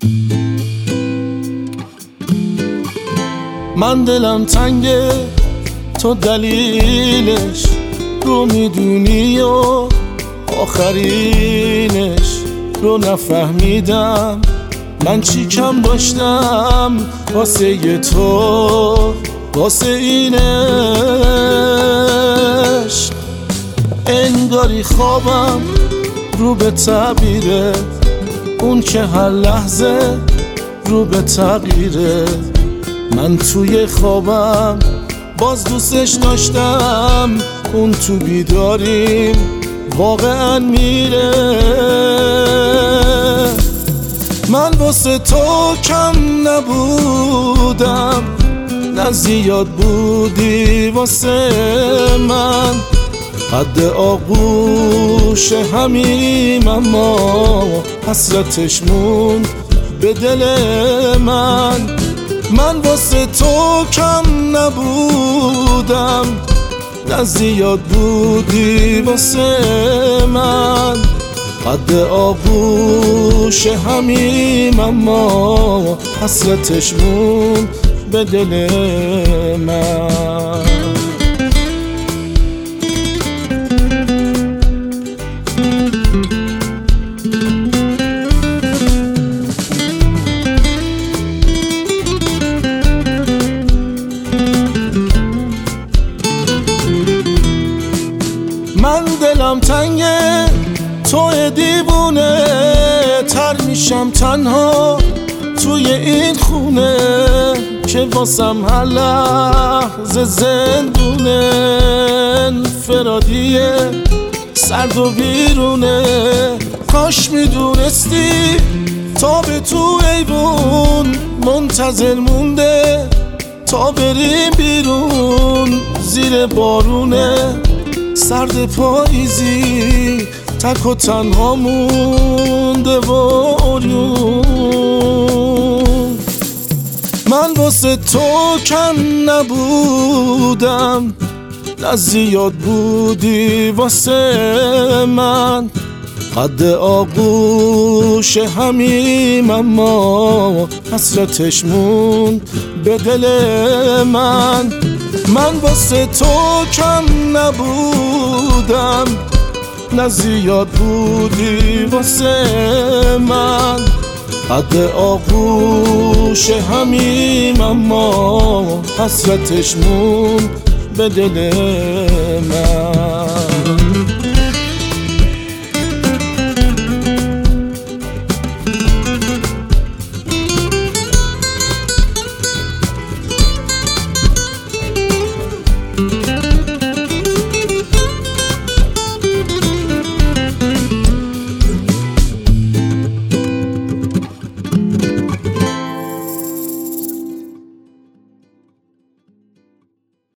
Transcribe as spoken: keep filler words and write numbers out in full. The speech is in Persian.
من دلم تنگه تو دلیلش رو میدونی و آخرینش رو نفهمیدم. من چی کم داشتم واسه ی تو، واسه اینش انگاری خوابم رو به تعبیره، اون که هر لحظه رو به تغییره. من توی خوابم باز دوستش داشتم، اون تو بیداریم واقعا میره. من واسه تو کم نبودم، نه زیاد بودی واسه من. قد آغوش همیم اما حسرتش موند به دل من. من واسه تو کم نبودم، نه زیاد بودی واسه من. قد آغوش همیم اما حسرتش موند به دل من. من دلم تنگه تو دیوونه، تر میشم تنها توی این خونه که واسم هر لحظه زندونه. انفرادیه سرد و بیرونه، کاش میدونستی تا به تو ایوون منتظر مونده تا بریم بیرون. زیر بارونه سرد پاییزی تک و تنها مونده و عریون. من واسه تو کم نبودم، نه زیاد بودی واسه من. قد آغوش همیم اما حسرتش موند به دل من. من واسه تو کم نبودم، نه زیاد بودی واسه من. قد آغوش همیم اما حسرتش موند به دل من.